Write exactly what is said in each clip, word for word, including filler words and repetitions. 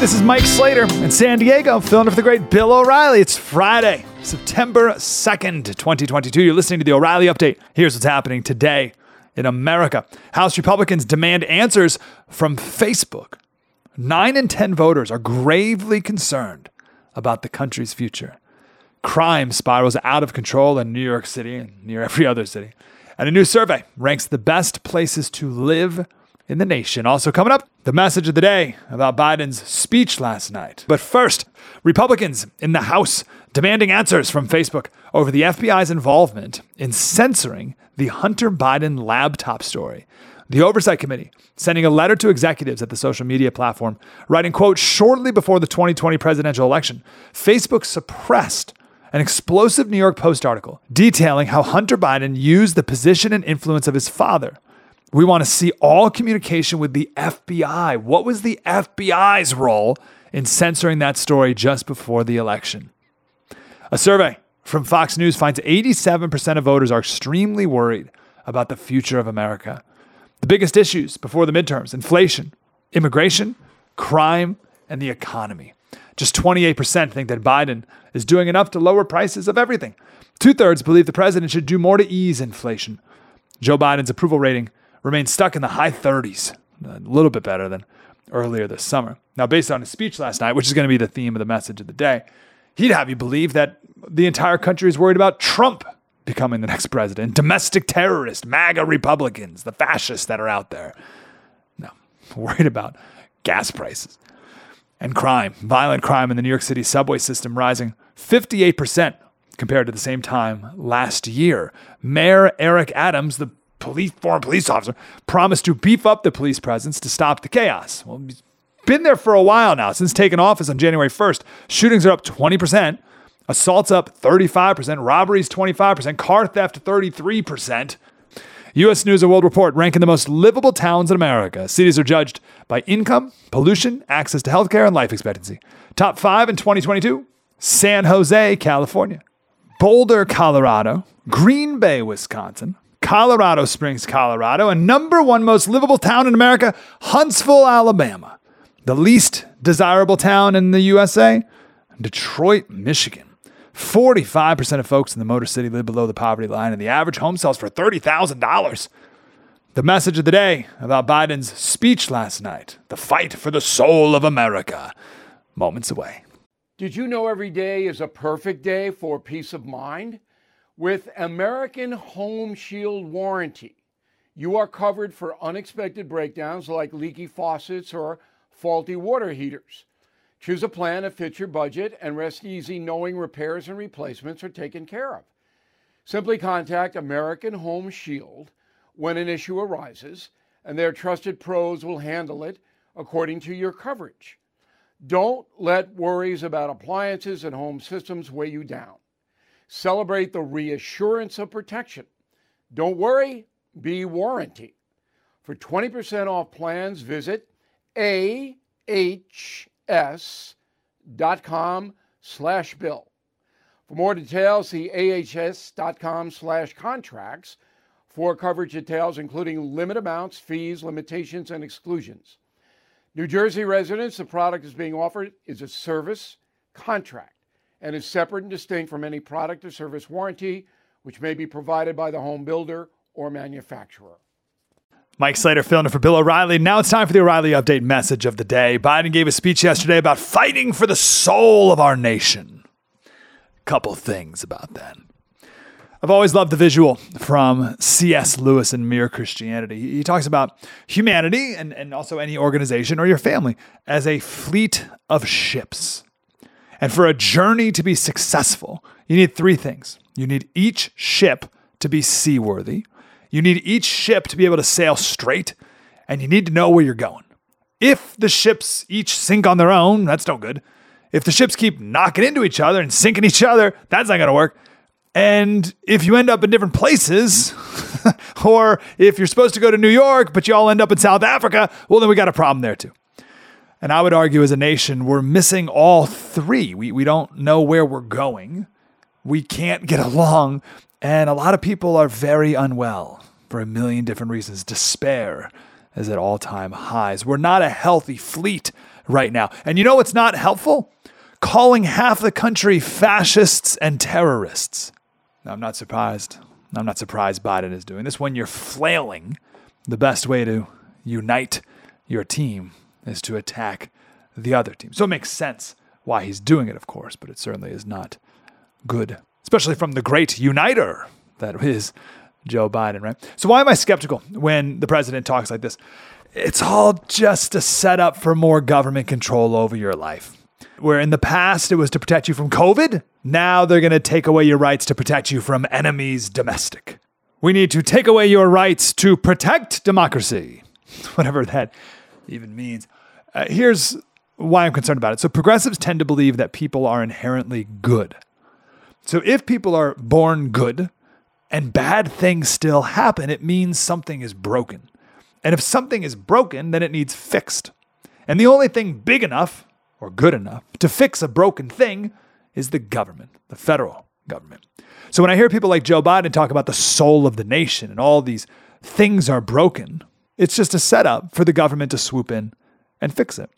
this is Mike Slater in San Diego, filling in for the great Bill O'Reilly. It's Friday, September second, twenty twenty-two. You're listening to the O'Reilly Update. Here's what's happening today in America. House Republicans demand answers from Facebook. Nine in ten voters are gravely concerned about the country's future. Crime spirals out of control in New York City and near every other city. And a new survey ranks the best places to live in the nation. Also coming up, the message of the day about Biden's speech last night. But first, Republicans in the House demanding answers from Facebook over the F B I's involvement in censoring the Hunter Biden laptop story. The Oversight Committee sending a letter to executives at the social media platform, writing, quote, shortly before the twenty twenty presidential election, Facebook suppressed an explosive New York Post article detailing how Hunter Biden used the position and influence of his father. We want to see all communication with the F B I. What was the F B I's role in censoring that story just before the election? A survey from Fox News finds eighty-seven percent of voters are extremely worried about the future of America. The biggest issues before the midterms: inflation, immigration, crime, and the economy. Just twenty-eight percent think that Biden is doing enough to lower prices of everything. Two-thirds believe the president should do more to ease inflation. Joe Biden's approval rating remains stuck in the high thirties, a little bit better than earlier this summer. Now, based on his speech last night, which is going to be the theme of the message of the day, he'd have you believe that the entire country is worried about Trump becoming the next president, domestic terrorists, MAGA Republicans, the fascists that are out there. No, worried about gas prices and crime, violent crime in the New York City subway system rising fifty-eight percent compared to the same time last year. Mayor Eric Adams, the police, former police officer, promised to beef up the police presence to stop the chaos. Well, he's been there for a while now. Since taking office on January first, shootings are up twenty percent, assaults up thirty-five percent, robberies twenty-five percent, car theft thirty-three percent. U S News and World Report ranking the most livable towns in America. Cities are judged by income, pollution, access to healthcare, and life expectancy. Top five in twenty twenty-two, San Jose, California, Boulder, Colorado, Green Bay, Wisconsin, Colorado Springs, Colorado, and number one most livable town in America, Huntsville, Alabama. The least desirable town in the U S A, Detroit, Michigan. forty-five percent of folks in the Motor City live below the poverty line, and the average home sells for thirty thousand dollars. The message of the day about Biden's speech last night, the fight for the soul of America, moments away. Did you know every day is a perfect day for peace of mind? With American Home Shield Warranty, you are covered for unexpected breakdowns like leaky faucets or faulty water heaters. Choose a plan that fits your budget and rest easy knowing repairs and replacements are taken care of. Simply contact American Home Shield when an issue arises, and their trusted pros will handle it according to your coverage. Don't let worries about appliances and home systems weigh you down. Celebrate the reassurance of protection. Don't worry, be warranty. For twenty percent off plans, visit A H S dot com slash bill. For more details, see A H S dot com slash contracts for coverage details, including limit amounts, fees, limitations, and exclusions. New Jersey residents, the product is being offered is a service contract and is separate and distinct from any product or service warranty, which may be provided by the home builder or manufacturer. Mike Slater filling in for Bill O'Reilly. Now it's time for the O'Reilly Update message of the day. Biden gave a speech yesterday about fighting for the soul of our nation. Couple things about that. I've always loved the visual from C S Lewis in Mere Christianity. He talks about humanity and, and also any organization or your family as a fleet of ships. And for a journey to be successful, you need three things. You need each ship to be seaworthy. You need each ship to be able to sail straight. And you need to know where you're going. If the ships each sink on their own, that's no good. If the ships keep knocking into each other and sinking each other, that's not going to work. And if you end up in different places, or if you're supposed to go to New York, but you all end up in South Africa, well, then we got a problem there too. And I would argue as a nation, we're missing all three. We we don't know where we're going. We can't get along. And a lot of people are very unwell for a million different reasons. Despair is at all-time highs. We're not a healthy fleet right now. And you know what's not helpful? Calling half the country fascists and terrorists. Now, I'm not surprised. I'm not surprised Biden is doing this. When you're flailing, the best way to unite your team is to attack the other team. So it makes sense why he's doing it, of course, but it certainly is not good, especially from the great uniter that is Joe Biden, right? So why am I skeptical when the president talks like this? It's all just a setup for more government control over your life. Where in the past it was to protect you from COVID, now they're going to take away your rights to protect you from enemies domestic. We need to take away your rights to protect democracy, whatever that even means. Uh, here's why I'm concerned about it. So progressives tend to believe that people are inherently good. So if people are born good and bad things still happen, it means something is broken. And if something is broken, then it needs fixed. And the only thing big enough or good enough to fix a broken thing is the government, the federal government. So when I hear people like Joe Biden talk about the soul of the nation and all these things are broken, it's just a setup for the government to swoop in and fix it.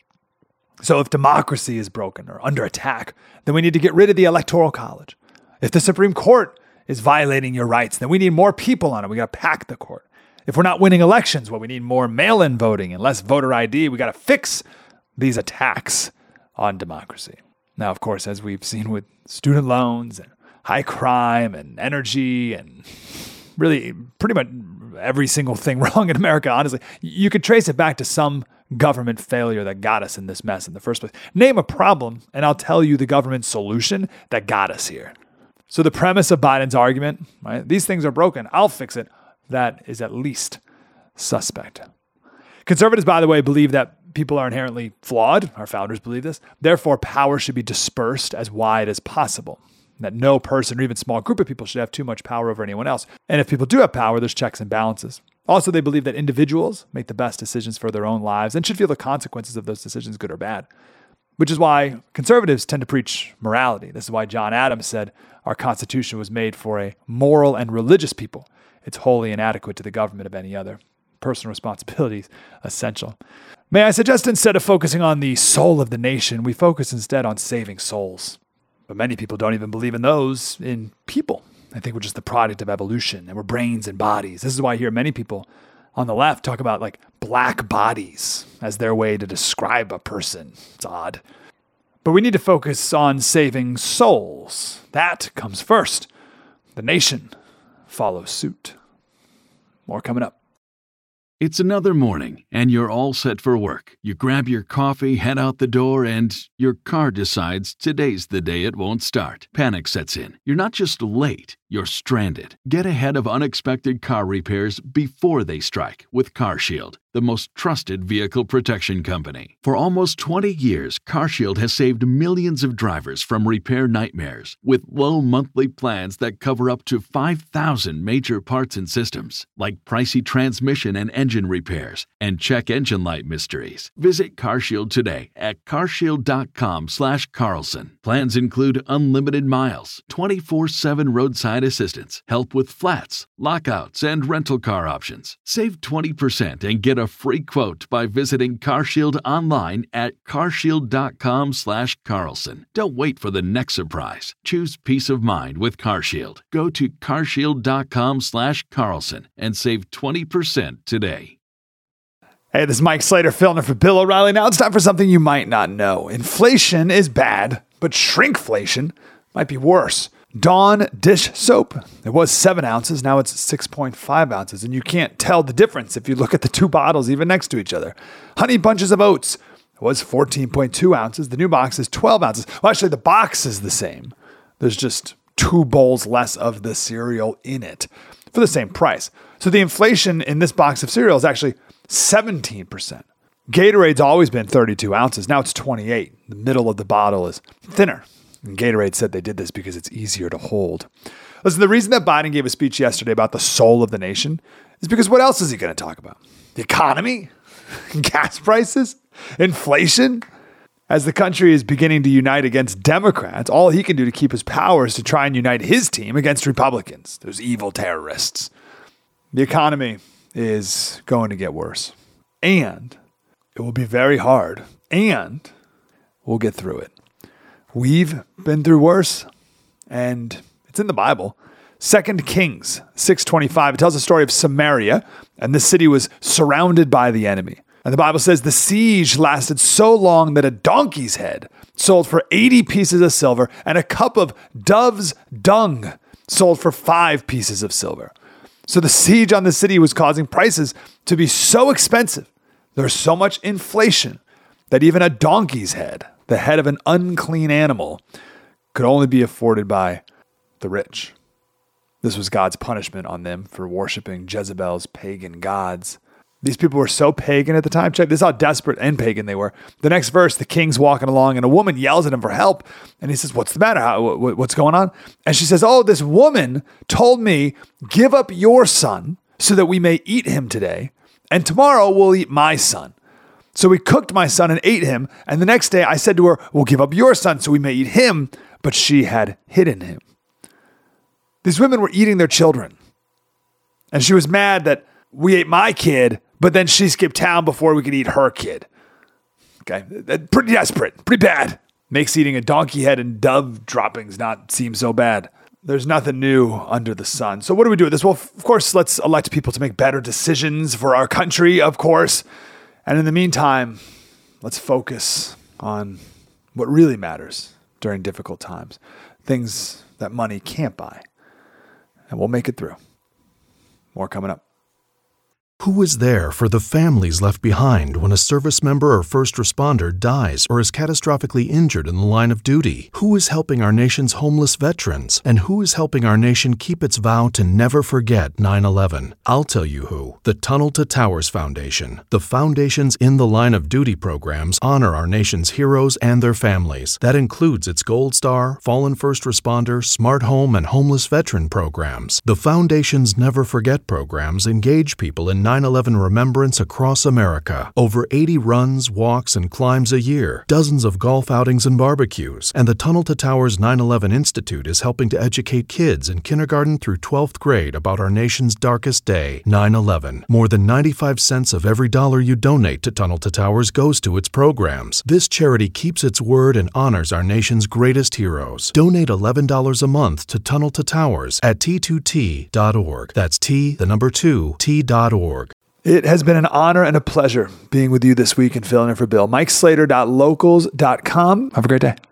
So if democracy is broken or under attack, then we need to get rid of the Electoral College. If the Supreme Court is violating your rights, then we need more people on it. We got to pack the court. If we're not winning elections, well, we need more mail-in voting and less voter I D. We got to fix these attacks on democracy. Now, of course, as we've seen with student loans and high crime and energy and really pretty much every single thing wrong in America, honestly, you could trace it back to some government failure that got us in this mess in the first place. Name a problem, and I'll tell you the government solution that got us here. So the premise of Biden's argument, right? These things are broken, I'll fix it. That is at least suspect. Conservatives, by the way, believe that people are inherently flawed. Our founders believe this. Therefore, power should be dispersed as wide as possible. That no person or even small group of people should have too much power over anyone else. And if people do have power, there's checks and balances. Also, they believe that individuals make the best decisions for their own lives and should feel the consequences of those decisions, good or bad. Which is why conservatives tend to preach morality. This is why John Adams said our Constitution was made for a moral and religious people. It's wholly inadequate to the government of any other. Personal responsibility is essential. May I suggest instead of focusing on the soul of the nation, we focus instead on saving souls. But many people don't even believe in those in people. I think we're just the product of evolution and we're brains and bodies. This is why I hear many people on the left talk about like black bodies as their way to describe a person. It's odd. But we need to focus on saving souls. That comes first. The nation follows suit. More coming up. It's another morning, and you're all set for work. You grab your coffee, head out the door, and your car decides today's the day it won't start. Panic sets in. You're not just late, you're stranded. Get ahead of unexpected car repairs before they strike with CarShield, the most trusted vehicle protection company. For almost twenty years, CarShield has saved millions of drivers from repair nightmares with low monthly plans that cover up to five thousand major parts and systems, like pricey transmission and engine repairs and check engine light mysteries. Visit CarShield today at carshield.com slash Carlson. Plans include unlimited miles, twenty-four seven roadside assistance, help with flats, lockouts, and rental car options. Save twenty percent and get a free quote by visiting CarShield online at carshield.com slash Carlson. Don't wait for the next surprise. Choose peace of mind with CarShield. Go to carshield.com slash Carlson and save twenty percent today. Hey, this is Mike Slater filling in for Bill O'Reilly. Now it's time for something you might not know. Inflation is bad, but shrinkflation might be worse. Dawn dish soap. It was seven ounces. Now it's six point five ounces. And you can't tell the difference if you look at the two bottles even next to each other. Honey Bunches of Oats. It was fourteen point two ounces. The new box is twelve ounces. Well, actually, the box is the same. There's just two bowls less of the cereal in it for the same price. So the inflation in this box of cereal is actually seventeen percent. Gatorade's always been thirty-two ounces. Now it's twenty-eight. The middle of the bottle is thinner. And Gatorade said they did this because it's easier to hold. Listen, the reason that Biden gave a speech yesterday about the soul of the nation is because what else is he going to talk about? The economy? Gas prices? Inflation? As the country is beginning to unite against Democrats, all he can do to keep his power is to try and unite his team against Republicans, those evil terrorists. The economy is going to get worse. And it will be very hard and we'll get through it. We've been through worse, and it's in the Bible. Second Kings six twenty-five, it tells the story of Samaria, and the city was surrounded by the enemy. And the Bible says the siege lasted so long that a donkey's head sold for eighty pieces of silver, and a cup of dove's dung sold for five pieces of silver. So the siege on the city was causing prices to be so expensive. There's so much inflation that even a donkey's head, the head of an unclean animal, could only be afforded by the rich. This was God's punishment on them for worshiping Jezebel's pagan gods. These people were so pagan at the time. Check this out, how desperate and pagan they were. The next verse, the king's walking along and a woman yells at him for help. And he says, what's the matter? How, what, what's going on? And she says, oh, this woman told me, give up your son so that we may eat him today. And tomorrow we'll eat my son. So we cooked my son and ate him. And the next day I said to her, we'll give up your son so we may eat him. But she had hidden him. These women were eating their children. And she was mad that we ate my kid, but then she skipped town before we could eat her kid. Okay, pretty desperate, pretty bad. Makes eating a donkey head and dove droppings not seem so bad. There's nothing new under the sun. So what do we do with this? Well, of course, let's elect people to make better decisions for our country, of course. And in the meantime, let's focus on what really matters during difficult times. Things that money can't buy. And we'll make it through. More coming up. Who is there for the families left behind when a service member or first responder dies or is catastrophically injured in the line of duty? Who is helping our nation's homeless veterans? And who is helping our nation keep its vow to never forget nine eleven? I'll tell you who. The Tunnel to Towers Foundation. The foundation's In the Line of Duty programs honor our nation's heroes and their families. That includes its Gold Star, Fallen First Responder, Smart Home, and Homeless Veteran programs. The foundation's Never Forget programs engage people in nine eleven remembrance across America. Over eighty runs, walks, and climbs a year, dozens of golf outings and barbecues, and the Tunnel to Towers nine eleven Institute is helping to educate kids in kindergarten through twelfth grade about our nation's darkest day, nine eleven. More than ninety-five cents of every dollar you donate to Tunnel to Towers goes to its programs. This charity keeps its word and honors our nation's greatest heroes. Donate eleven dollars a month to Tunnel to Towers at T two T dot org. That's T, the number two, T dot org. It has been an honor and a pleasure being with you this week and filling in for Bill. Mike Slater dot locals dot com. Have a great day.